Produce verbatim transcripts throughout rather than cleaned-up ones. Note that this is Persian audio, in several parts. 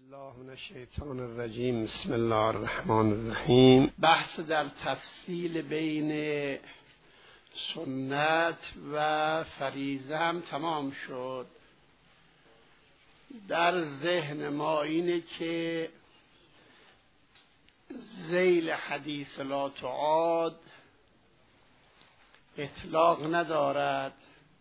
الله من الشیطان الرجیم. بسم الله الرحمن الرحیم. بحث در تفصیل بین سنت و فریضه هم تمام شد. در ذهن ما اینه که ذیل حدیث لا تعاد اطلاق ندارد.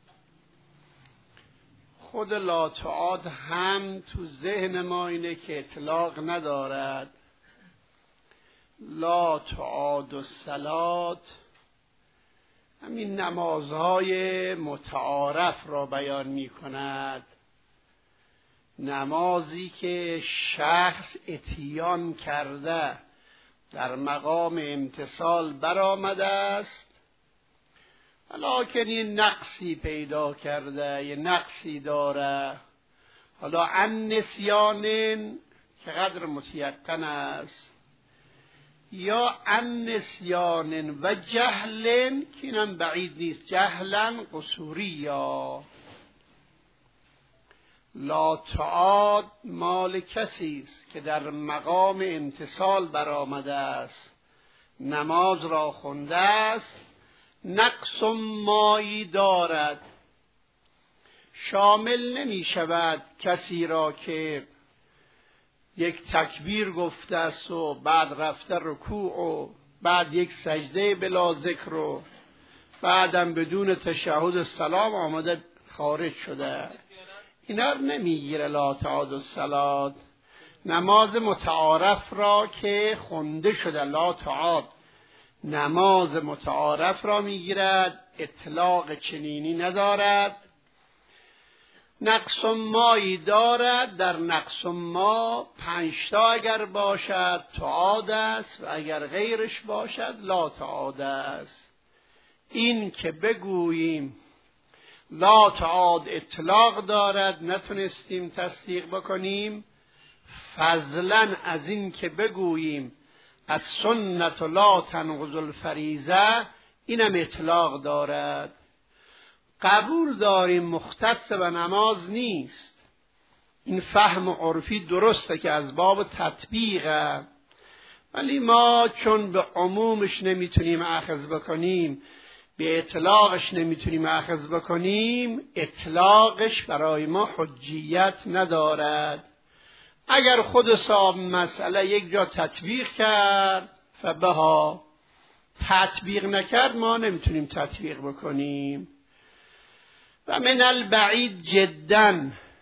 خود لا تعاد هم تو ذهن ما اینه که اطلاق ندارد. لا تعاد الصلات همین نمازهای متعارف را بیان می کند. نمازی که شخص اتیان کرده در مقام امتثال برآمده است، ولیکن یه نقصی پیدا کرده، یه نقصی داره، حالا عن نسیان که قدر متیقن است یا عن نسیان و جهل که اینم بعید نیست، جهلا قصوری. یا لا تعاد مال کسی است که در مقام امتثال برآمده است، نماز را خونده است، نقص مایی دارد. شامل نمی شود کسی را که یک تکبیر گفته است و بعد رفته رکوع و بعد یک سجده بلا ذکر و بعدم بدون تشهد سلام آمده خارج شده. اینا رو نمیگیره لا تعاد الصلات. نماز متعارف را که خونده شده لا تعاد نماز متعارف را میگیرد، اطلاق چنینی ندارد. نقص مایی دارد. در نقص ما پنجتا اگر باشد تعاد است و اگر غیرش باشد لا تعاد است. این که بگوییم لا تعاد اطلاق دارد نتونستیم تصدیق بکنیم، فضلا از این که بگوییم از سنت لا تنقض الفریضه اینم اطلاق دارد. قبول داریم مختص به نماز نیست. این فهم عرفی درسته که از باب تطبیقه، ولی ما چون به عمومش نمیتونیم اخذ بکنیم، به اطلاقش نمیتونیم اخذ بکنیم، اطلاقش برای ما حجیت ندارد. اگر خود صاحب مسئله یک جا تطبیق کرد فبها، تطبیق نکرد ما نمیتونیم تطبیق بکنیم. و من البعید جدا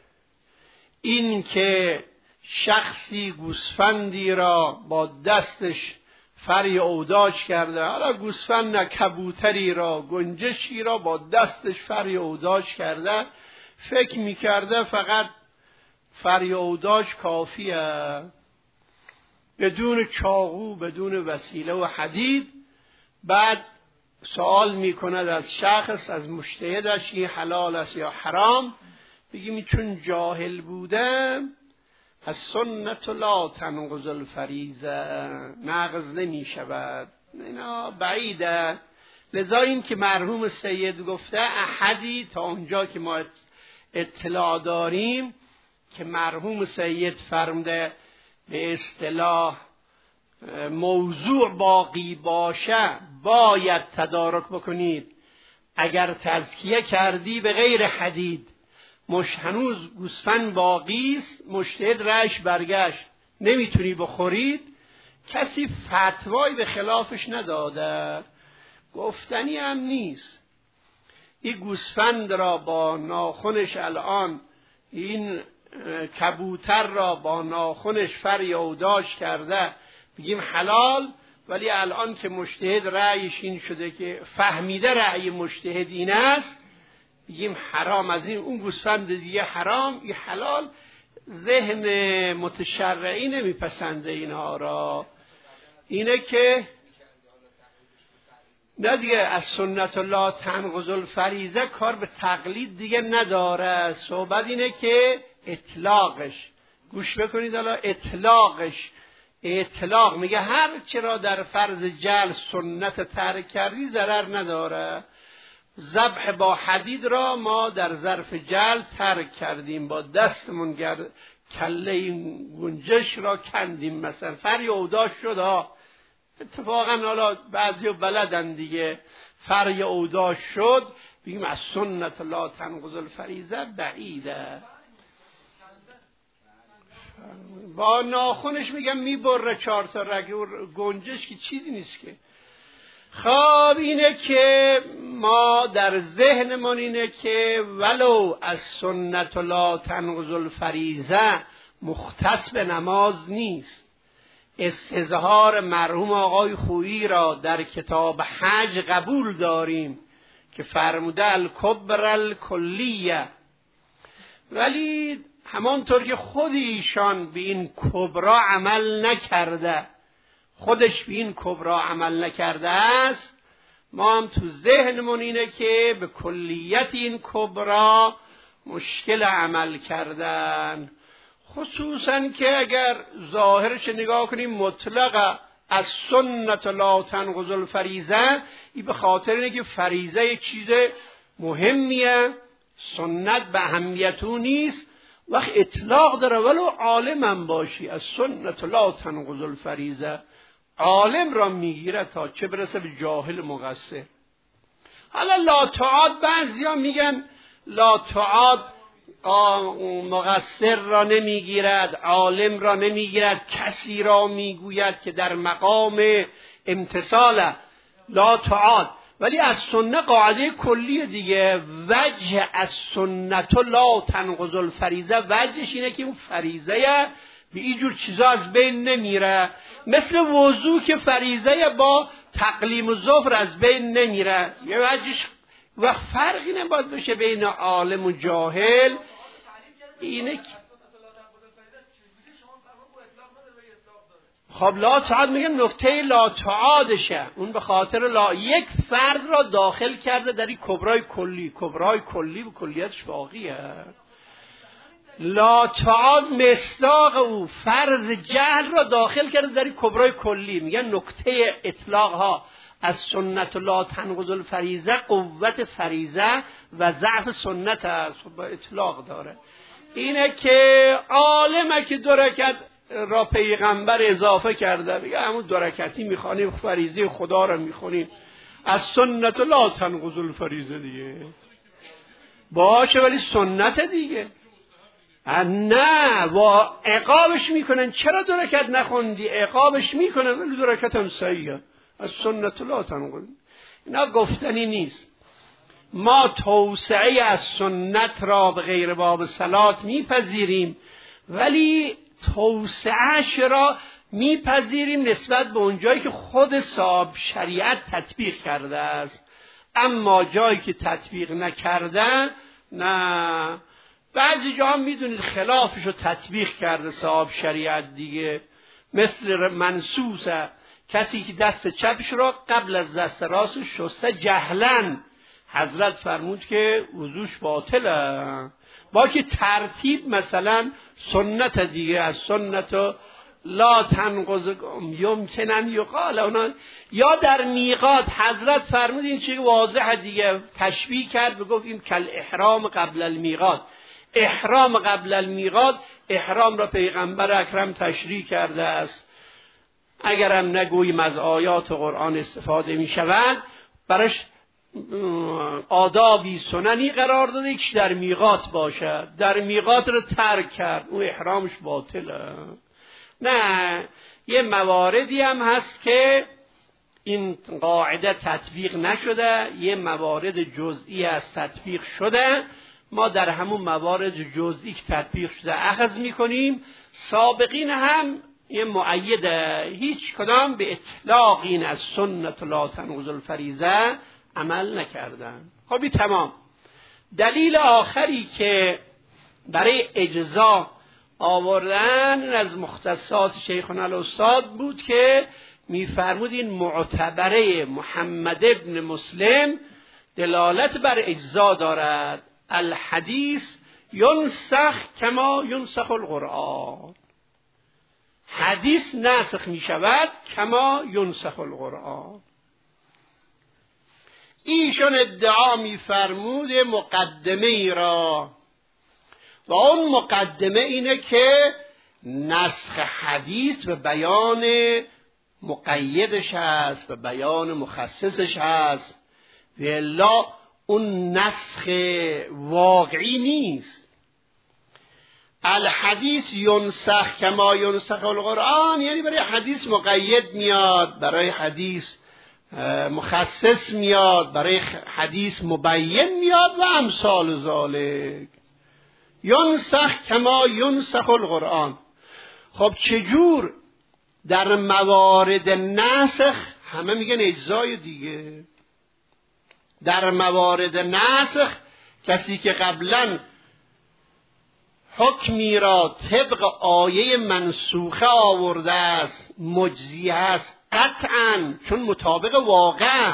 این که شخصی گوسفندی را با دستش فری اوداج کرده، حالا گوسفند نه کبوتری را، گنجشی را با دستش فری اوداج کرده، فکر میکرده فقط فریاداش کافیه، بدون چاقو، بدون وسیله و حدید. بعد سوال میکند از شخص، از مجتهدش، این حلال است یا حرام، بگیم چون جاهل بوده از سنت لا تنقض الفریضه نقض نمی شود. اینا بعیده. لذا این که مرحوم سید گفته احدی تا اونجا که ما اطلاع داریم که مرحوم سید فرموده به اصطلاح موضوع باقی باشه باید تدارک بکنید. اگر تزکیه کردی به غیر حدید، مش هنوز گوسفند باقی است، مجتهد رأیش برگشت، نمیتونی بخورید، کسی فتوایی به خلافش نداده، گفتنی هم نیست. این گوسفند را با ناخنش، الان این کبوتر را با ناخنش فریاداش کرده، بگیم حلال، ولی الان که مجتهد رأیش این شده که فهمیده رأی مجتهد این است، بگیم حرام. از این اون گوسفند دیگه حرام، این حلال. ذهن متشرعی نمیپسنده اینها را. اینه که نه دیگه از سنت لا تنقض الفریضه کار به تقلید دیگه نداره. صحبت اینه که اطلاقش، گوش بکنید حالا، اطلاقش اطلاق میگه هر چرا در فرض جل سنت ترک کردی ضرر نداره. ذبح با حدید را ما در ظرف جل ترک کردیم، با دستمون کله این گنجش را کندیم مثلا، فری اوضاع شد ها. اتفاقا حالا بعضی بلدن دیگه، فری اوضاع شد بگیم از سنت لا تنقض الفریضه بعیده. با ناخونش میگم میبره چهار تا رگ گنجش که چیزی نیست که. خب اینه که ما در ذهنمون اینه که ولو از سنت لا تنقض الفریضه مختص به نماز نیست. استظهار مرحوم آقای خویی را در کتاب حج قبول داریم که فرموده الکبر الکلیه، ولی همانطور که خود ایشان به این کبرا عمل نکرده، خودش به این کبرا عمل نکرده است، ما هم تو ذهنمون اینه که به کلیت این کبرا مشکل عمل کردن. خصوصا که اگر ظاهرش نگاه کنیم مطلق از سنت لا تنقض الفریضه، این به خاطر اینه که فریضه یک چیز مهمیه، سنت به اهمیتو نیست. وقت اطلاق داره ولو عالم هم باشی از سنت لا تنقض الفریضه، عالم را میگیره تا چه برسه به جاهل مقصر. حالا لا تعاد، بعضیا میگن لا تعاد مقصر را نمیگیرد، عالم را نمیگیرد، کسی را میگوید که در مقام امتثال لا تعاد. ولی از سنت قاعده کلی دیگه، وجه از سنت لا تنقض الفریضه، وجهش اینه که اون فریضه به اینجور چیزا از بین نمیره، مثل وضو که فریضه با تقلیم الظفر از بین نمیره. یه وجهش و فرقی نباید بشه بین عالم و جاهل. اینه خب لا تعاد میگن نکته لا تعادشه، اون به خاطر لا یک فرد را داخل کرده در این کبرای کلی. کبرای کلی و کلیتش باقیه. لا تعاد مصداق او فرض جهل را داخل کرده در این کبرای کلی. میگن نکته اطلاق ها از سنت لا تنقض الفریضه قوت فریضه و ضعف سنت است، با اطلاق داره. اینه که عالمه که دو رکعت را پیغمبر اضافه کرده، بگه همون دو رکعتی میخوانیم، فریضه خدا را میخونیم، از سنت لا تنقض الفریضه دیگه باشه، ولی سنت دیگه نه. و عقابش میکنن چرا دو رکعت نخوندی، عقابش میکنن ولی دو رکعت هم صحیحه، از سنت لا تنقض. اینا گفتنی نیست. ما توسعه از سنت را به غیر باب صلات میپذیریم، ولی توسعهش را میپذیریم نسبت به اون جایی که خود صاحب شریعت تطبیق کرده است. اما جایی که تطبیق نکرده نه. بعضی جا هم میدونید خلافش رو تطبیق کرده صاحب شریعت دیگه، مثل منسوسه، کسی که دست چپش را قبل از دست راست شسته جهلن، حضرت فرمود که وضوش باطله. با که ترتیب مثلا سنت دیگه، از سنت لا تنقض یمکنن یقال اونا، یا در میقات حضرت فرمود این چیز واضحه دیگه، تشبیه کرد بگفت این کل احرام قبل المیقات. احرام قبل المیقات، احرام را پیغمبر اکرم تشریح کرده است. اگرم نگوییم از آیات قرآن استفاده می شود، برش آدابی سننی قرار داده که در میقات باشد، در میقات رو ترک کرد، اون احرامش باطله. نه، یه مواردی هم هست که این قاعده تطبیق نشده، یه موارد جزئی از تطبیق شده، ما در همون موارد جزئی که تطبیق شده اخذ میکنیم. سابقین هم یه مؤیده، هیچ کدام به اطلاق این از سنت لا تنقض الفریضه عمل نکردن. خب تمام. دلیل آخری که برای اجزا آوردن از مختصات شیخنا الاستاد بود که میفرمود این معتبره محمد ابن مسلم دلالت بر اجزا دارد. الحدیث ینسخ کما ینسخ القرآن، حدیث نسخ می شود کما ینسخ القرآن. ایشون ادعا می فرمود مقدمه ای را، و اون مقدمه اینه که نسخ حدیث به بیان مقیدش هست، به بیان مخصصش هست، و الا اون نسخ واقعی نیست. الحدیث ینسخ کما ینسخ القرآن، یعنی برای حدیث مقید میاد، برای حدیث مخصص میاد، برای حدیث مبین میاد و امثال ذالک. ینسخ کما ینسخ القرآن. خب چجور در موارد نسخ همه میگن اجزای دیگه، در موارد نسخ کسی که قبلا حکمی را طبق آیه منسوخه آورده است مجزی است قطعاً، چون مطابق واقع.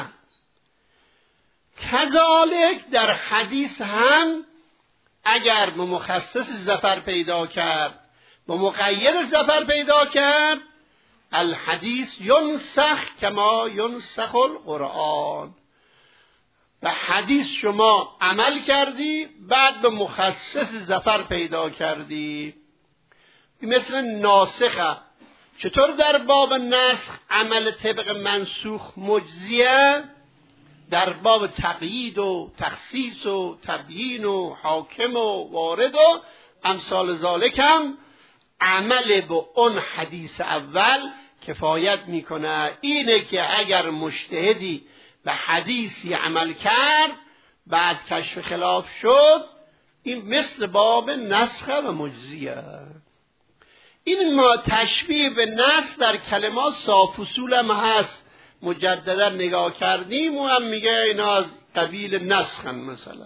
کذالک در حدیث هم اگر به مخصص ظفر پیدا کرد، به مقید ظفر پیدا کرد، الحدیث ینسخ کما ینسخ القرآن. به حدیث شما عمل کردی، بعد به مخصص ظفر پیدا کردی. مثل ناسخه. چطور در باب نسخ عمل طبق منسوخ مجزیه، در باب تقیید و تخصیص و تبیین و حاکم و وارد و امثال ذالک هم عمل به اون حدیث اول کفایت میکنه. اینه که اگر مجتهدی به حدیثی عمل کرد بعد کشف خلاف شد، این مثل باب نسخه و مجزیه. این ما تشبیه به نسخ در کلمات صاف اصول هم هست، مجددا نگاه کردیم و هم میگه اینا از قبیل نسخن. مثلا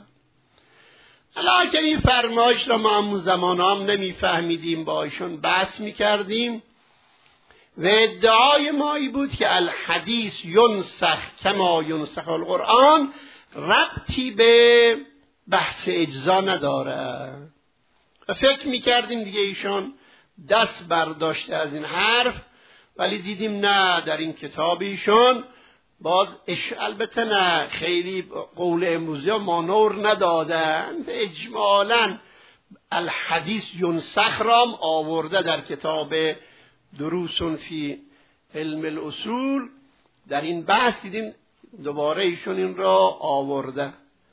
حالا که این فرمایش را ما همون زمان هم نمیفهمیدیم، با ایشون بحث میکردیم و ادعای ما ای بود که الحدیث ینسخ کما ینسخ القرآن ربطی به بحث اجزا نداره. و فکر میکردیم دیگه ایشون دست برداشته از این حرف، ولی دیدیم نه، در این کتاب ایشون باز اش... البته نه خیلی قول امروزی ها مانور ندادن، اجمالا الحدیث ینسخ رام آورده در کتاب دروس فی علم الاصول. در این بحث دیدیم دوباره ایشون این را آورده.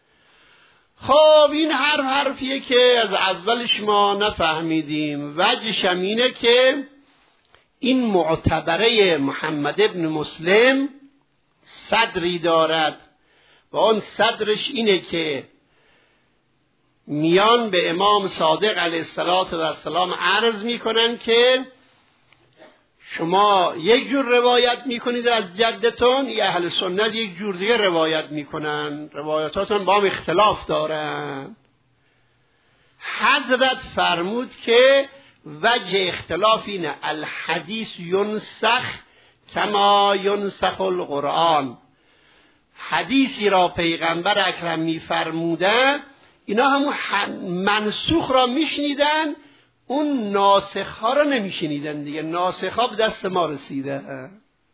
خب این حرف حرفیه که از اولش ما نفهمیدیم. وجهش هم اینه که این معتبره محمد ابن مسلم صدری دارد و اون صدرش اینه که میان به امام صادق علیه السلام عرض میکنن که شما یک جور روایت میکنید از جدتون، یا اهل سنت یک جور دیگه روایت میکنن، روایاتاتون با هم اختلاف دارن. حضرت فرمود که وجه اختلاف اینه الحدیث ینسخ کما ینسخ القرآن. حدیثی را پیغمبر اکرم میفرمودن، اینا همون منسوخ را میشنیدن، اون ناسخ ها را نمیشنیدن دیگه. ناسخ ها به دست ما رسیده.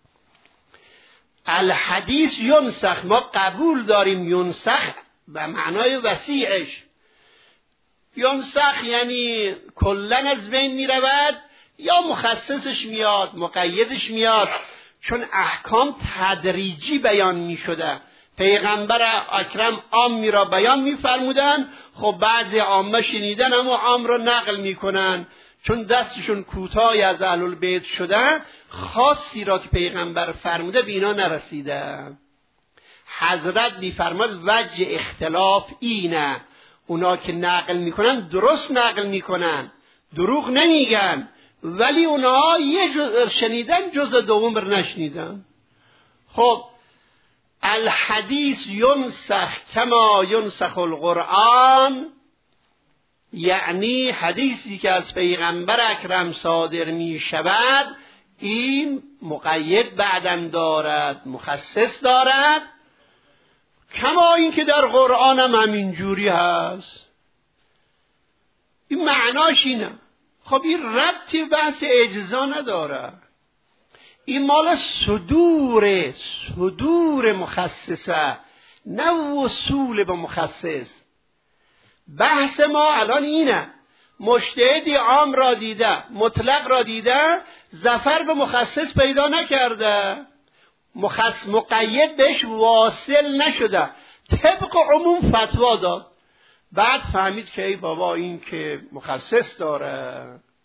الحدیث ینسخ ما قبول داریم، ینسخ به معنای وسیعش. ینسخ یعنی کلن از بین می رود، یا مخصصش میاد، مقیدش میاد، چون احکام تدریجی بیان می شده. پیغمبر اکرم عامی را بیان می فرمودن، خب بعضی عامه شنیدن اما عام را نقل می کنن، چون دستشون کوتاهی از اهل البیت شدن، خاصی را که پیغمبر فرموده به اینا نرسیده. حضرت می فرماد وجه اختلاف اینه، اونا که نقل می کنن درست نقل می کنن، دروغ نمیگن، ولی اونها یه جزء شنیدن جزء دوم بر نشنیدن. خب الحدیث ینسخ کما ینسخ القرآن، یعنی حدیثی که از پیغمبر اکرم صادر می شود این مقید بعدن دارد، مخصص دارد، کما این که در قرآن هم همین جوری هست. این معناش اینه. خب این ربطی بحث اجزا نداره، این مال صدور صدور مخصصه، نه وصول به مخصص. بحث ما الان اینه مجتهدی عام را دیده، مطلق را دیده، ظفر به مخصص پیدا نکرده، مخصص مقید بهش واصل نشده، طبق عموم فتوا داد. بعد فهمید که ای بابا این که مخصص داره.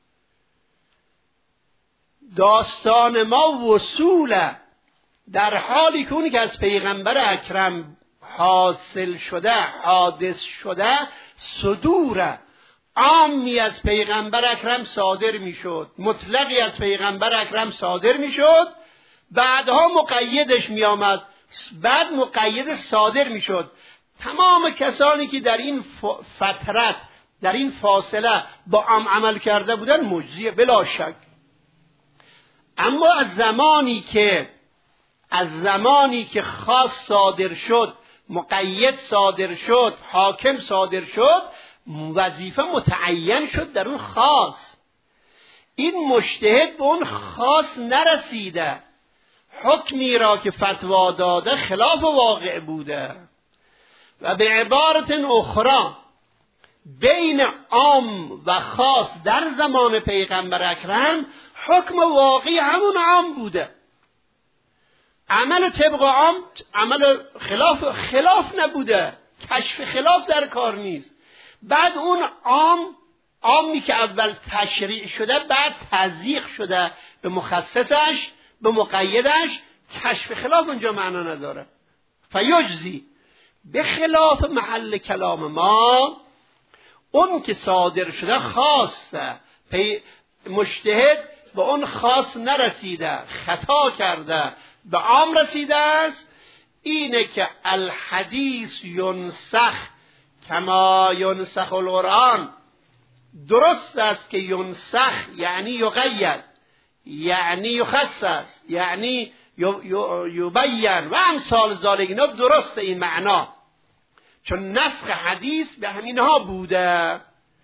داستان ما وصوله، در حالی که اونی که از پیغمبر اکرم حاصل شده، حادث شده، صدوره. عامی از پیغمبر اکرم صادر میشد، مطلقی از پیغمبر اکرم صادر میشد، بعدها مقیدش میآمد، بعد مقید صادر میشد. تمام کسانی که در این فترت، در این فاصله با عام عمل کرده بودن مجزیه بلا شک. اما از زمانی که از زمانی که خاص صادر شد، مقید صادر شد، حاکم صادر شد، وظیفه متعین شد در اون خاص. این مجتهد به اون خاص نرسیده، حکمی را که فتوا داده خلاف واقع بوده. و به عبارت اخرى بین عام و خاص در زمان پیغمبر اکرم حکم واقعی همون عام بوده. عمل طبق عام عمل خلاف خلاف نبوده، کشف خلاف در کار نیست. بعد اون عام عامی که اول تشریع شده بعد تضییق شده به مخصصش، به مقیدش، کشف خلاف اونجا معنا نداره. فیجزی به خلاف محل کلام ما، اون که صادر شده خاصه، مجتهد به اون خاص نرسیده، خطا کرده، به عام رسیده است. اینه که الحدیث ینسخ کما ینسخ القرآن. درست است که ینسخ یعنی یقید، یعنی یخصص، یعنی یبین و امثال ذالک. اینا درسته این معنا، چون نسخ حدیث به همینها بوده.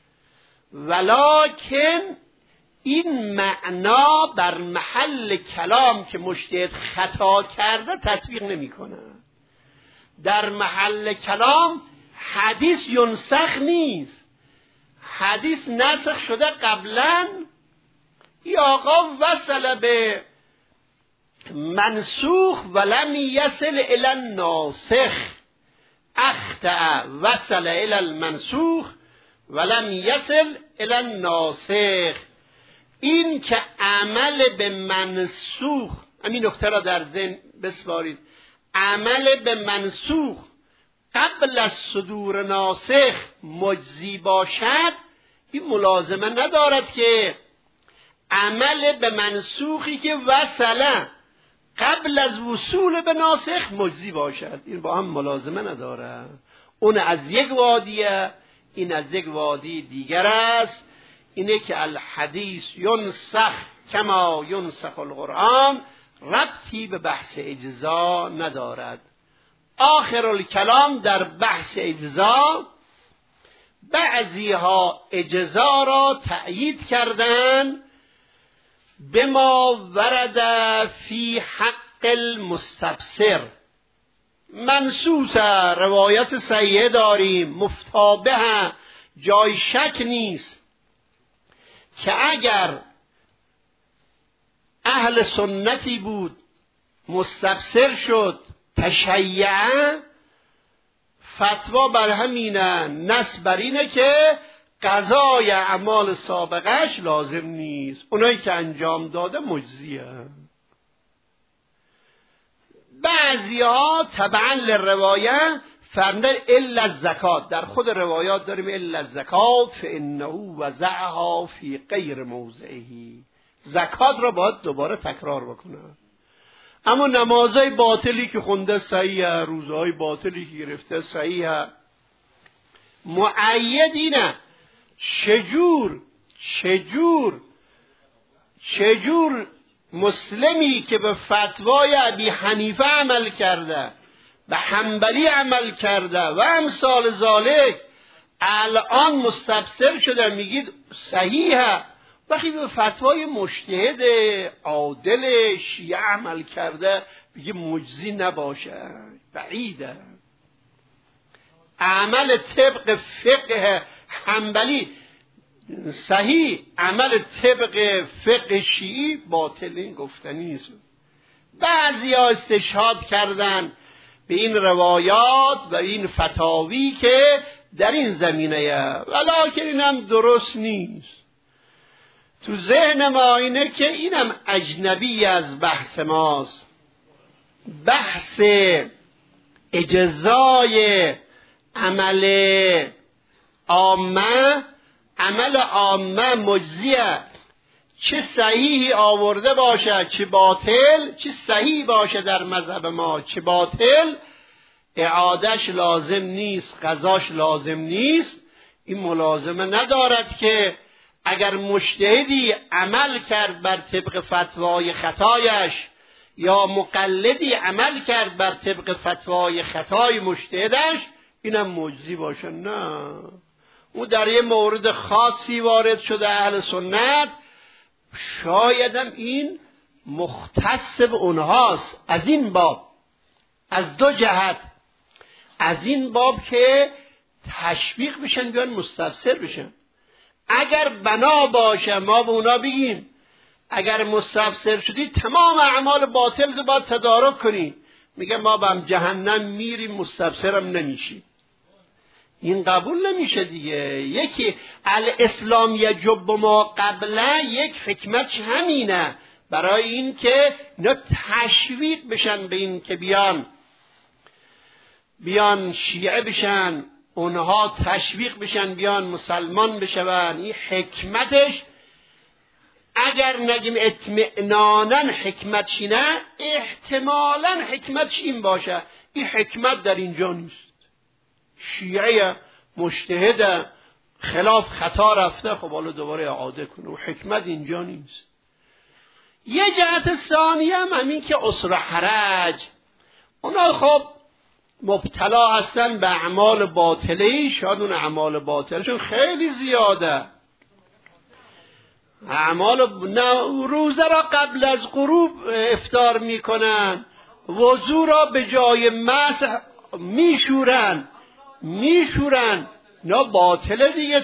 ولکن این معنا بر محل کلام که مجتهد خطا کرده تطبیق نمیکنه. در محل کلام حدیث ینسخ نیست، حدیث نسخ شده قبلا. یا آقا وصل به منسوخ ولم یصل الی الناسخ، اخطأ وصل الی المنسوخ ولم یصل الی الناسخ. این که عمل به منسوخ، همین نکته را در ذهن بسپارید، عمل به منسوخ قبل از صدور ناسخ مجزی باشد، این ملازمه ندارد که عمل به منسوخی که وصله قبل از وصول به ناسخ مجزی باشد. این با هم ملازمه نداره. اون از یک وادیه، این از یک وادی دیگر است. اینه که الحدیث ینسخ کما ینسخ القرآن ربطی به بحث اجزا ندارد. آخر الکلام در بحث اجزا، بعضی ها اجزا را تأیید کردن بما ورد فی حق المستبصر. منصوص روایت صحیحه داریم، مفتابه، جای شک نیست که اگر اهل سنتی بود مستبصر شد تشیعه، فتوا بر همینه، نص بر اینه که قضای اعمال سابقش لازم نیست، اونایی که انجام داده مجزیه. بعضی ها طبعا للروایه فرمودن الا الزکات، در خود روایات داریم الا الزکات فانه وضعها فی غیر موضعه، زکات را باید دوباره تکرار بکنه. اما نمازهای باطلی که خونده صحیحه، روزهای باطلی که گرفته صحیحه. معید اینه چجور چجور چجور مسلمی که به فتوای ابی حنیفه عمل کرده، به حنبلی عمل کرده و امثال ذالک، الان مستبصر شده میگید صحیحه، وقتی به فتوای مجتهد عادل شیعه عمل کرده بگه مجزی نباشه، بعیده. عمل طبق فقه حنبلی صحیح عمل طبق فقه شیعی باطل، این گفتنی نیست. بعضی ها استشهاد کردن به این روایات و این فتاوی که در این زمینه ولکن اینم درست نیست. تو ذهن ما اینه که اینم اجنبی از بحث ماست. بحث اجزای عمل عامه، عمل عامه مجزیه، چه صحیحی آورده باشه چه باطل، چه صحیح باشه در مذهب ما چه باطل، اعادش لازم نیست، قضاش لازم نیست. این ملازمه ندارد که اگر مجتهدی عمل کرد بر طبق فتوای خطایش یا مقلدی عمل کرد بر طبق فتوای خطای مجتهدش اینم مجزی باشه. نه، او در یه مورد خاصی وارد شده اهل سنت، شایدم این مختص به اونهاست. از این باب، از دو جهت، از این باب که تشویق بشن بیان مستفسر بشن. اگر بنا باشه ما به اونا بگیم اگر مستفسر شدی تمام اعمال باطل باید تدارک کنی، میگه ما به هم جهنم میریم مستفسرم نمیشی. این قبول نمیشه دیگه. یکی الاسلام یجب ما قبله، یک حکمتش همینه، برای این که اینا تشویق بشن به این که بیان بیان شیعه بشن، اونها تشویق بشن بیان مسلمان بشون. این حکمتش اگر نگیم اطمئنانا حکمتش نه، احتمالا حکمتش این باشه. این حکمت در اینجا نیست. شیعه مجتهد خلاف خطا رفته، خب حالا دوباره اعاده کنه، و حکمت اینجا نیست. یه جهت ثانیه هم همین که اسر حرج، اونا خب مبتلا هستن به اعمال باطله، شاید اون اعمال باطلشون خیلی زیاده. اعمال روزه را قبل از غروب افطار میکنن، وضو را به جای مسح میشورن میشورن نه باطله دیگه.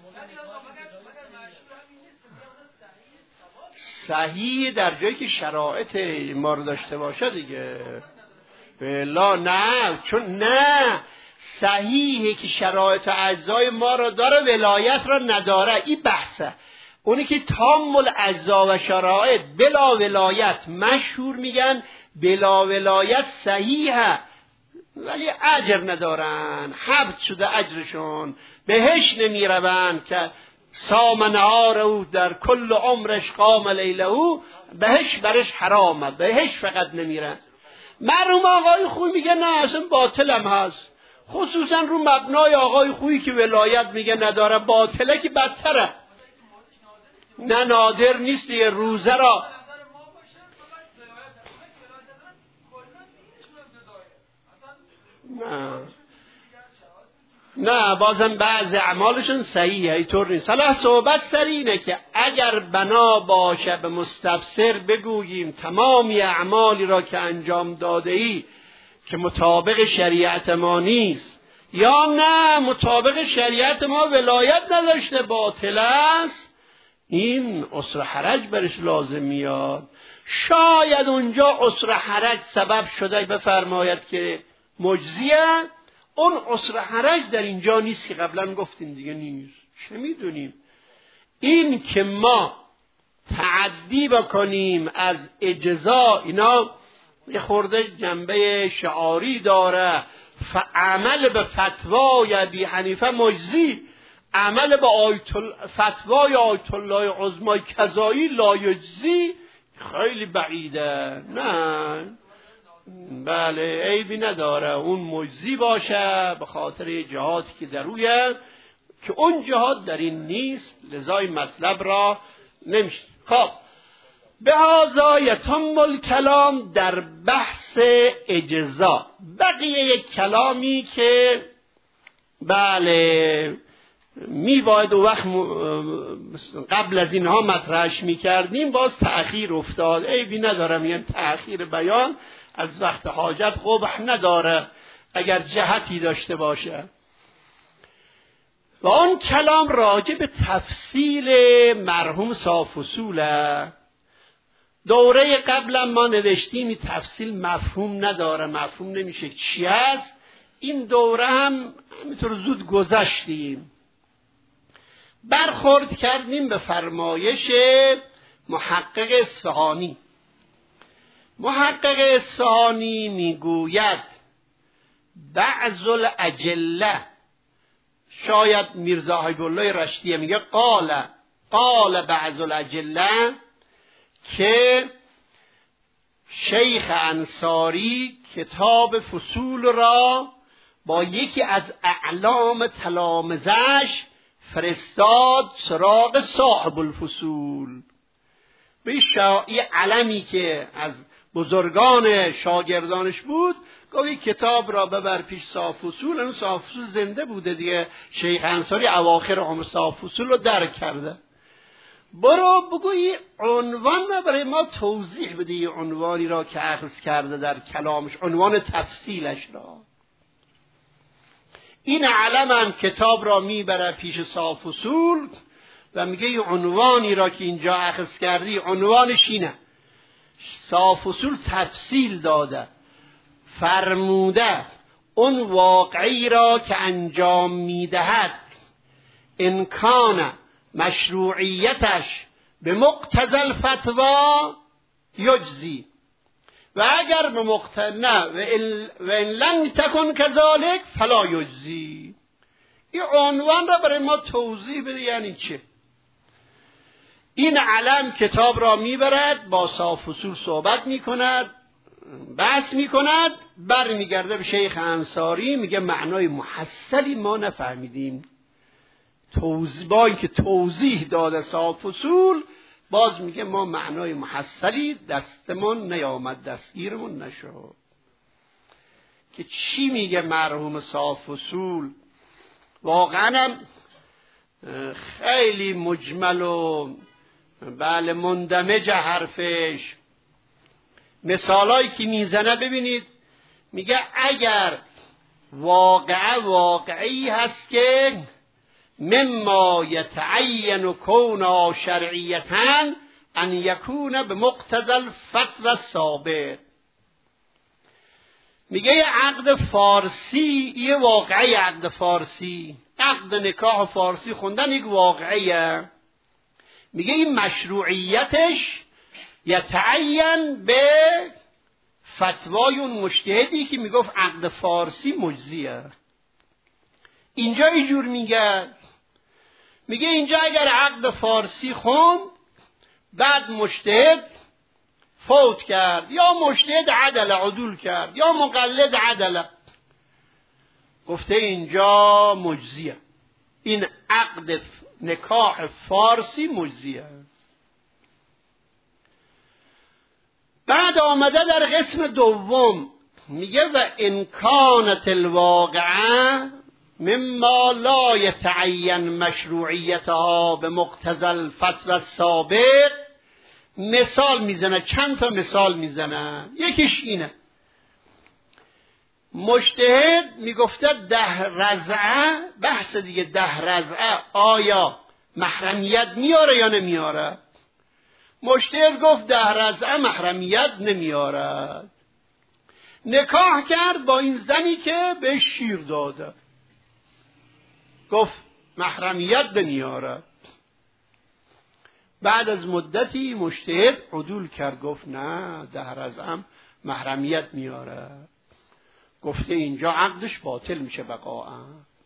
صحیح در جایی که شرایط ما رو داشته باشه دیگه. بلا نه، چون نه صحیحه که شرایط اجزای ما رو داره ولایت را نداره. این بحثه. اونی که تام الاجزا و شرایط بلا ولایت مشهور میگن، بلا ولایت صحیحه ولی اجر ندارن، حبس شده اجرشون، بهش نمیروند که سام نهاره در کل عمرش قام لیله، بهش برش حرامه، بهش فقط نمیرن. مرحوم آقای خوی میگه نه اصلا باطلم هست، خصوصا رو مبنای آقای خویی که ولایت میگه نداره، باطله که بدتره. نه نادر نیست یه روزه را نه نه بازم بعض اعمالشون صحیحه، اینطور نیست. حالا صحبت سر اینه که اگر بنا باشه به مستفسر بگوییم تمامی اعمالی را که انجام داده ای که مطابق شریعت ما نیست، یا نه مطابق شریعت ما ولایت نداشته باطل است، این اسر حرج برش لازم میاد. شاید اونجا اسر حرج سبب شده بفرماید که مجزیه، اون اسر حرج در اینجا نیست که قبلا گفتیم دیگه نیست. چه میدونیم؟ این که ما تعدی بکنیم از اجزا، اینا یه خورده جنبه شعاری داره. عمل به فتوای ابی حنیفه مجزی، عمل به فتوای آیت الله عظمای کذایی لایجزی، خیلی بعیده. نه بله عیبی نداره اون مجزی باشه به خاطر جهاتی که در رویه، که اون جهات در این نیست، لذای مطلب را نمیشه. خب به هذا یتم الکلام در بحث اجزا. بقیه یک کلامی که بله می باید و وقت قبل از اینها مطرحش می کردیم، باز تأخیر افتاد. عیبی ندارم، یعنی تأخیر بیان از وقت حاجت قبح نداره اگر جهتی داشته باشه. و آن کلام راجع به تفصیل مرحوم صاحب اصوله. دوره قبلا ما نوشتیم این تفصیل مفهوم نداره، مفهوم نمیشه چی است. این دوره هم همینطور زود گذشتیم. برخورد کردیم به فرمایش محقق اصفهانی. محقق اصفهانی میگوید بعض الاجله، شاید میرزا حبیب الله رشدیه میگه قال قال بعض الاجله، که شیخ انصاری کتاب فصول را با یکی از اعلام تلامذه‌اش فرستاد سراغ صاحب الفصول. به شاعی علمی که از بزرگان شاگردانش بود گفت کتاب را ببر پیش صاحب فصول. اون صاحب فصول زنده بوده دیگه، شیخ انصاری اواخر عمر صاحب فصول رو درک کرده. برو بگو این عنوان برای ما توضیح بده، این عنوانی را که اخذ کرده در کلامش، عنوان تفصیلش را. این علم هم کتاب را میبره پیش صاحب فصول و میگه این عنوانی را که اینجا اخذ کردی عنوانش اینه. صاحب فصول تفصیل داده، فرموده اون واقعی را که انجام میدهد امکان مشروعیتش به مقتضی الفتوا یجزی، و اگر به مقتضی نه و ان لم تکن کذالک فلا یجزی. این عنوان را برای ما توضیح بده یعنی چه. این علم کتاب را میبرد، با صاحب فصول صحبت میکند، بحث میکند، برمیگرده به شیخ انصاری میگه معنای محصلی ما نفهمیدیم. توضیح با اینکه توضیح داده صاحب فصول، باز میگه ما معنای محصلی دستمون نیامد، دستگیرمون نشد. که چی میگه مرحوم صاحب فصول؟ واقعا خیلی مجمل و بله مندمج حرفش. مثالایی که میزنه ببینید، میگه اگر واقعه واقعی هست که مما یتعین کون شرعیتن ان یکون به مقتضی الفتوی الثابت. میگه یه عقد فارسی، یه واقعی عقد فارسی، عقد نکاح فارسی خوندن یک واقعیه. میگه این مشروعیتش یتعین به فتوای اون مجتهدی که میگفت عقد فارسی مجزیه. اینجا اینجور میگه، میگه اینجا اگر عقد فارسی خوند بعد مجتهد فوت کرد یا مجتهد عدل عدول کرد یا مقلد عدل، گفته اینجا مجزیه، این عقد نکاح فارسی مجزیه. بعد آمده در قسم دوم میگه و امکانت الواقعه مما لا یتعین مشروعیتها به مقتضی الفتوی السابق. مثال میزنه، چند تا مثال میزنه. یکیش اینه، مجتهد میگفته ده رضعه، بحث دیگه، ده رضعه آیا محرمیت میاره یا نمیاره؟ مجتهد گفت ده رضعه محرمیت نمیاره. نکاح کرد با این زنی که به شیر داده، گفت محرمیت نمیاره. بعد از مدتی مجتهد عدول کرد، گفت نه ده رضعه محرمیت میاره. گفته اینجا عقدش باطل میشه بقاعا.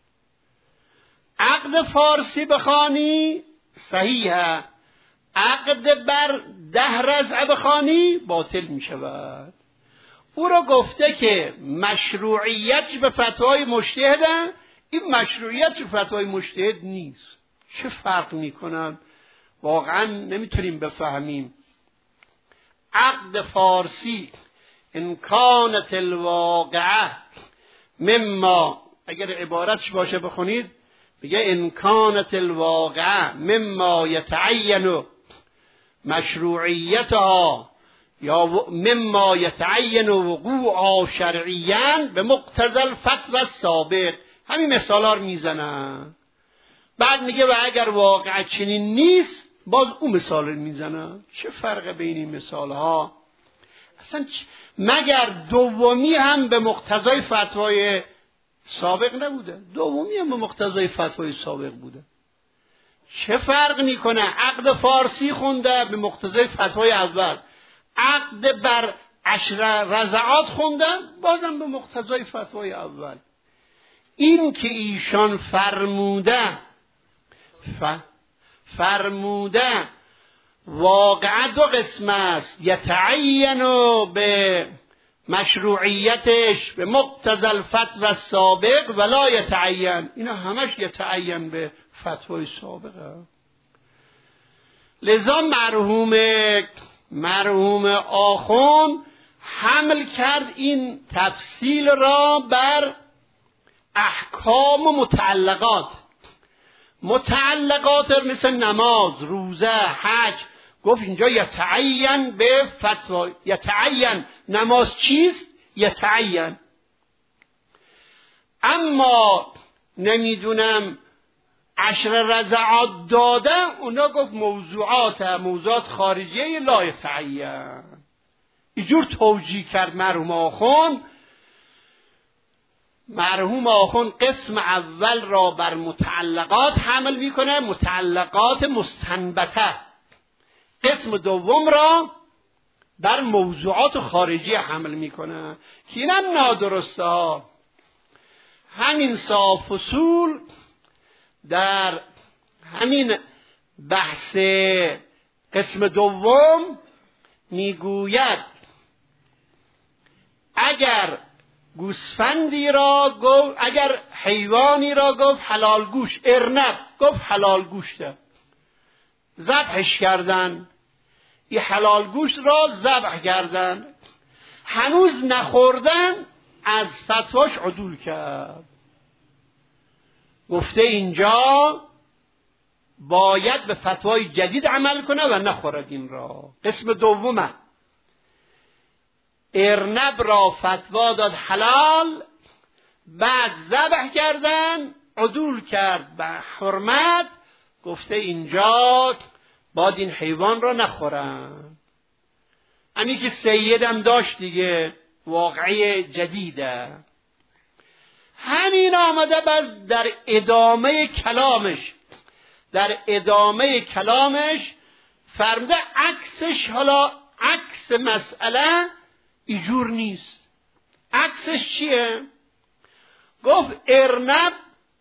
عقد فارسی بخوانی صحیحه، عقد بر ده رضعه بخوانی باطل میشود. او را گفته که مشروعیت به فتوای مجتهده، این مشروعیت به فتوای مجتهد نیست. چه فرق میکنن؟ واقعا نمیتونیم بفهمیم. عقد فارسی امکانت الواقعه مما، اگر عبارتش باشه بخونید، بگه امکانت الواقعه مما یتعین مشروعیتها یا مما یتعین وقوع شرعیاً به مقتضی الفتوی السابق. همین مثالا رو میزنن. بعد میگه و اگر واقع چنین نیست باز اون مثال رو میزنه. چه فرق بین این مثال ها؟ اصلا مگر دومی هم به مقتضای فتوای سابق نبوده؟ دومی هم به مقتضای فتوای سابق بوده. چه فرق میکنه؟ عقد فارسی خونده به مقتضای فتوای اول، عقد بر عشر رضعات خوندن بازم به مقتضای فتوای اول. این که ایشان فرموده ف... فرموده واقعا دو قسم است، یتعین به مشروعیتش به مقتضی الفتوى السابق ولا یتعین، اینا همش یتعین به فتوای سابقه. لذا مرحوم مرحوم آخوند حمل کرد این تفصیل را بر احکام و متعلقات. متعلقات مثل نماز، روزه، حج، گفت اینجا یتعین به فتوا. یتعین نماز چیست؟ یتعین. اما نمیدونم عشر رضعات داده، اونا گفت موضوعات موضوعات خارجیه لا یتعین. اینجور توجیه کرد مرحوم آخوند. مرحوم آخوند قسم اول را بر متعلقات حمل میکنه، متعلقات مستنبته. قسم دوم را بر موضوعات خارجی حمل میکنه که اینم نادرسته ها. همین صاحب فصول در همین بحث قسم دوم میگوید اگر گوسفندی را گفت، اگر حیوانی را گفت حلال گوشت، ارنب گفت حلال گوشته، ذبحش کردن، این حلال گوشت را ذبح کردن، هنوز نخوردن، از فتواش عدول کرد. گفته اینجا باید به فتوای جدید عمل کنه و نخورد این را. قسم دومه، ارنب را فتوا داد حلال، بعد ذبح کردن، عدول کرد به حرمت. گفته اینجا باید این حیوان را نخورن. همین که سیدم داشت دیگه، واقعی جدیده. همین آمده باز در ادامه کلامش در ادامه کلامش فرموده عکسش، حالا عکس مسئله اینجور نیست. عکسش چیه؟ گفت ارنب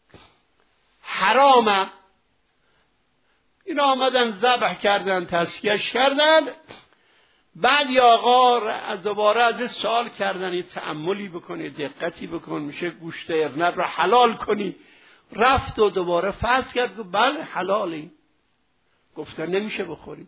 حرامه، این آمدن ذبح کردن، تسکیهش کردن، بعد یا آقا از دوباره از سوال کردن یه تأملی بکنی، دقتی بکن، میشه گوشت ارنب را حلال کنی. رفت و دوباره فحص کرد و بله حلالی. گفتن نمیشه بخوری.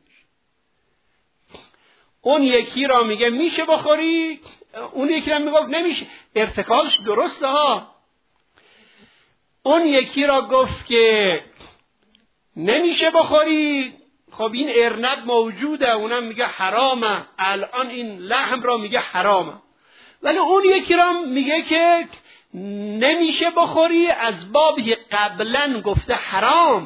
اون یکی را میگه میشه بخوری، اون یکی را میگفت نمیشه. ارتکابش درسته ها. اون یکی را گفت که نمیشه بخوری، خب این ارنب موجوده، اونم میگه حرامه، الان این لحم را میگه حرامه. ولی اون یکی را میگه که نمیشه بخوری از بابی قبلا گفته حرام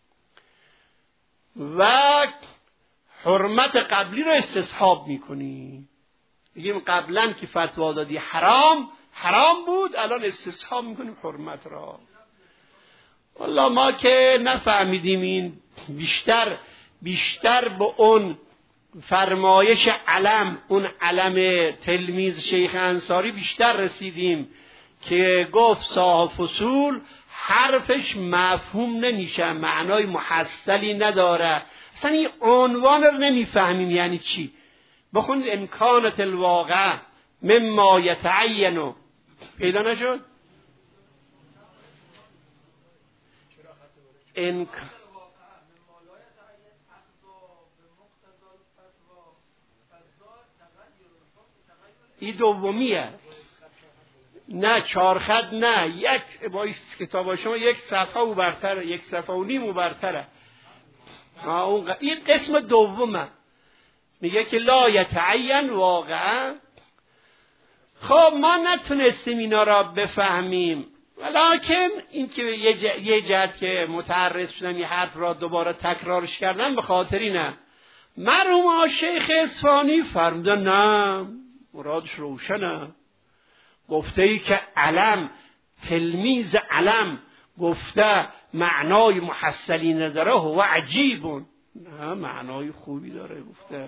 و حرمت قبلی را استصحاب میکنی. میگیم قبلا که فتوا دادی حرام حرام بود، الان استصحاب میکنیم حرمت را. والله ما که نفهمیدیم این، بیشتر بیشتر به اون فرمایش علم، اون علم تلمیذ شیخ انصاری بیشتر رسیدیم که گفت صاحب فصول حرفش مفهوم نمیشه، معنای محصلی نداره، اصلا این عنوان رو نمیفهمیم یعنی چی. بخونید امکانت الواقع مما یتعین، پیدا نشد؟ انک این دومیه، نه چهار خط، نه یک با کتاب شما یک صفحه و برتره، یک صفحه و نیم و برتره. این قسم دومه، میگه که لا یتعین واقعا. خب ما نتونستیم اینا را بفهمیم. ولیکن این که یه, ج... یه جهت که متعرض شدم یه حرف را دوباره تکرارش کردم به خاطری نه. مرحوم شیخ اصفهانی فرمودن نه، مرادش روشنه. گفته ای که علم، تلمیذ علم گفته معنای محصلی نداره و عجیبون، نه معنای خوبی داره گفته.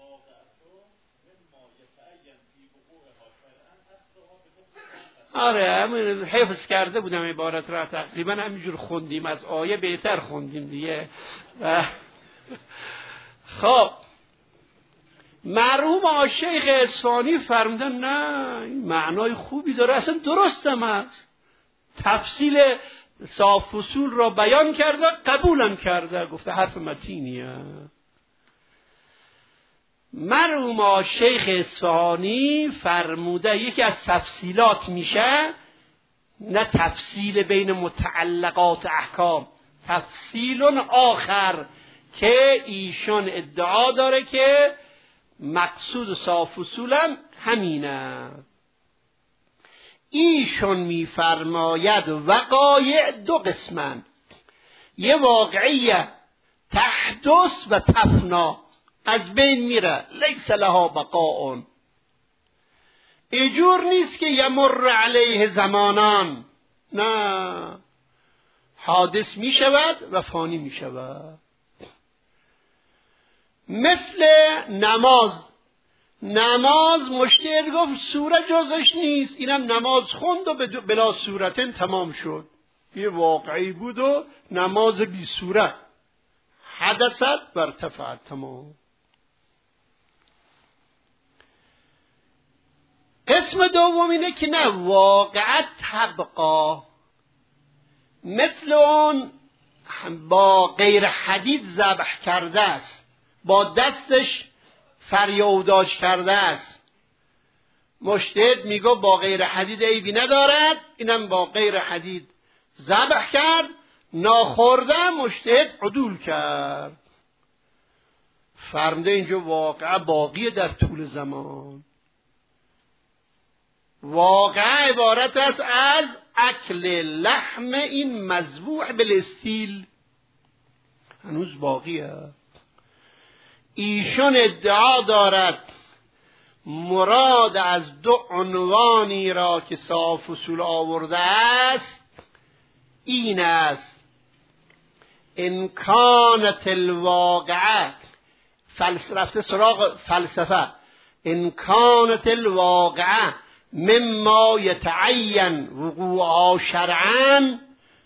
آره همین حفظ کرده بودم عبارت را، تقریبا همینجور خوندیم، از آیه بهتر خوندیم دیگه. خب مرحوم شیخ اصفهانی فرمودن نه این معنای خوبی داره، اصلا درستم هست، تفصیل صاف اصول را بیان کرده، قبولم کرده، گفته حرف متینیه. مرحوم شیخ اصفهانی فرموده یکی از تفصیلات میشه، نه تفصیل بین متعلقات احکام، تفصیل آخر که ایشون ادعا داره که مقصود صاف اصولم همینه. ایشون میفرماید وقایع دو قسمن، یه واقعیه تحدث و تفنا، از بین میره، لیس لها بقاء، ایجور نیست که یمر علیه زمانان، نه حادث میشود و فانی میشود. مثل نماز، نماز مجتهد گفت سوره جزش نیست، اینم نماز خوند و بلا صورتن تمام شد، یه واقعی بود و نماز بی صورت، حدثت برتفعت تمام. قسم دوم اینه که نه واقعت تبقا، مثل اون با غیر حدید ذبح کرده است، با دستش فریاداج کرده است، مجتهد میگه با غیر حدید عیبی ندارد، اینم با غیر حدید ذبح کرد، ناخورده مجتهد عدول کرد. فرموده اینجا واقعه باقیه در طول زمان، واقعه عبارت است از اکل لحم این مذبوح بالاستیل، هنوز باقیه. ایشون ادعا دارد مراد از دو عنوانی را که صاف اصول آورده است این است: ان کانت الواقعه، فلسفه سراغ فلسفه، ان کانت الواقعه مما یتعین وقوعها شرعا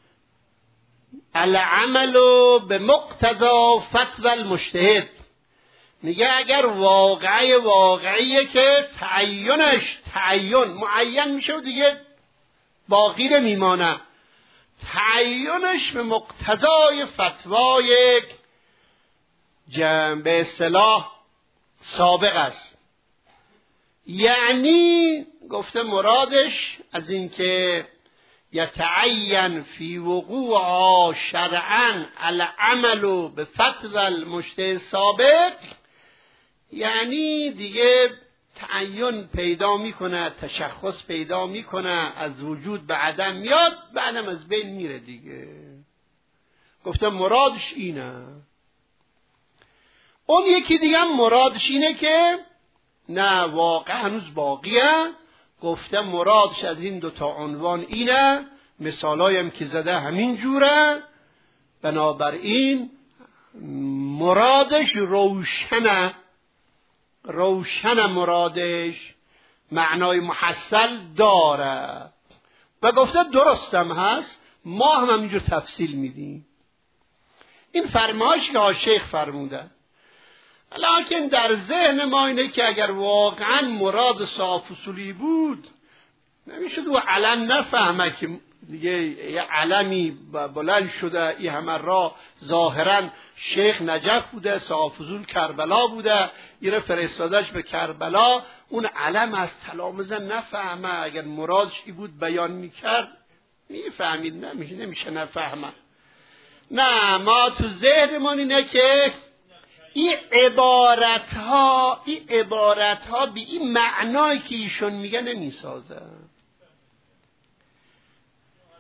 العمل بمقتضى فتوى المجتهد. میگه اگر واقعی واقعیه که تعینش تعین معین میشه و دیگه باقی نمیمانه، تعینش به مقتضای فتوای به اصطلاح سابق است. یعنی گفته مرادش از این که یتعین فی وقوع شرعا العمل به فتوى المجتهد سابق، یعنی دیگه تعین پیدا میکنه، تشخص پیدا میکنه، از وجود به عدم میاد، بعدم از بین میره دیگه. گفته مرادش اینه. اون یکی دیگه مرادش اینه که نه واقع هنوز باقیه، گفته مرادش از این دوتا عنوان اینه، مثالایم که زده همین جوره، بنابراین مرادش روشنه، روشن مرادش معنای محصل داره و گفته درستم هست، ما هم همینجور تفصیل میدیم. این فرمایش که شیخ فرموده، لکن در ذهن ما اینه که اگر واقعا مراد صاف اصولی بود نمیشد و علم نفهمه که دیگه یه علمی بلند شده این همه را، ظاهرا شیخ نجف بوده، صاف اصول کربلا بوده، ایره فرستادش به کربلا، اون علم از تلامذه نفهمه، اگر مرادش ای بود بیان میکرد میفهمید، نمیشه نمیشه نفهمه. نه ما تو ذهنمون اینه که این عبارت ها این عبارت ها به این معنایی که ایشون میگه نمیسازه.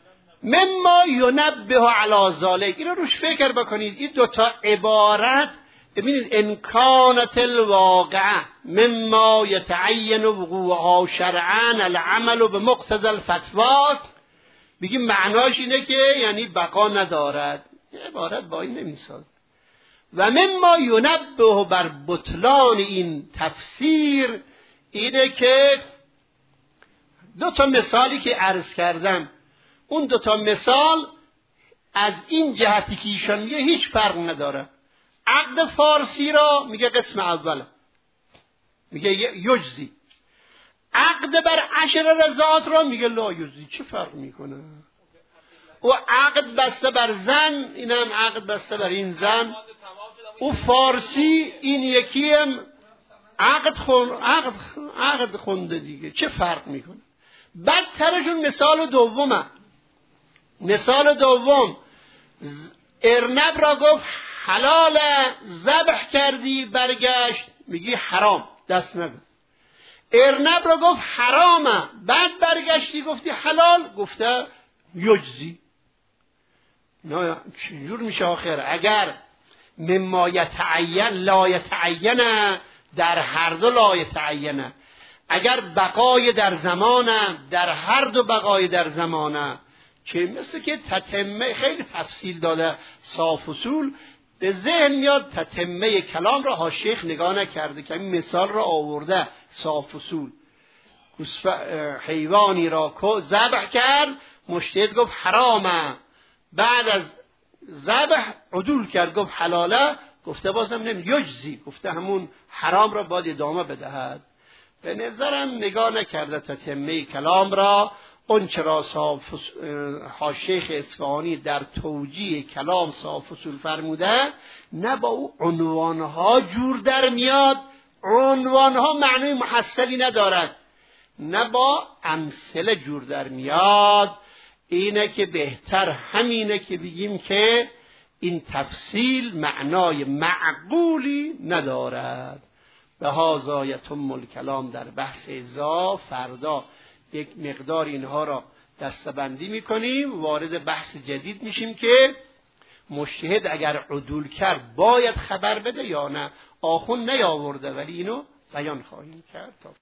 مما ینبه علی ذلک. اینو روش فکر بکنید. این دوتا عبارت ببینید، انکانت الواقعه مما یتعین وقوعها شرعا العمل بمقتضی الفتوی، بگیم معناش اینه که یعنی بقا ندارد. عبارت با این نمیساز. و مما ینبه بر بطلان این تفسیر اینه که دو تا مثالی که عرض کردم، اون دو تا مثال از این جهتی که ایشان میگه هیچ فرق نداره. عقد فارسی را میگه قسم اوله، میگه یجزی. عقد بر عشر رضاعات را میگه لا یجزی. چه فرق میکنه؟ و عقد بسته بر زن، اینم عقد بسته بر این زن. او فارسی این یکی هم عقد خون عقد عقد خونده دیگه. چه فرق میکنه؟ بدترشون مثال دومه. مثال دوم، ارنب را گفت حلال، ذبح کردی برگشت میگی حرام، دست نده. ارنب را گفت حرامه، بعد برگشتی گفتی حلال، گفته یجزی. نه چجور میشه آخر؟ اگر مما یتعین لا یتعین، در هر دو لا یتعین. اگر بقای در زمانه، در هر دو بقای در زمانه، که مثل که تتمه خیلی تفصیل داده صاف اصول، به ذهن میاد تتمه کلام را ها شیخ نگاه نکرده که این مثال را آورده صاف اصول. حیوانی را ذبح کرد، مجتهد گفت حرامه، بعد از ذبح عدول کرد گفت حلاله، گفته بازم نمی یجزی، گفته همون حرام را باید ادامه بدهد. به نظرم نگاه نکرده تتمه کلام را. اون چرا صاف ها شیخ اصفهانی در توجیه کلام صاف اصول فرموده، نه با او عنوانها جور در میاد. عنوانها معنی محصلی ندارد، نه با امثله جور در میاد. اینه که بهتر همینه که بگیم که این تفصیل معنای معقولی ندارد. به هذا یتم الکلام در بحث اجزا. فردا یک مقدار اینها را دسته‌بندی میکنیم، وارد بحث جدید میشیم که مجتهد اگر عدول کرد باید خبر بده یا نه. آخوند نیاورده ولی اینو بیان خواهیم کرد.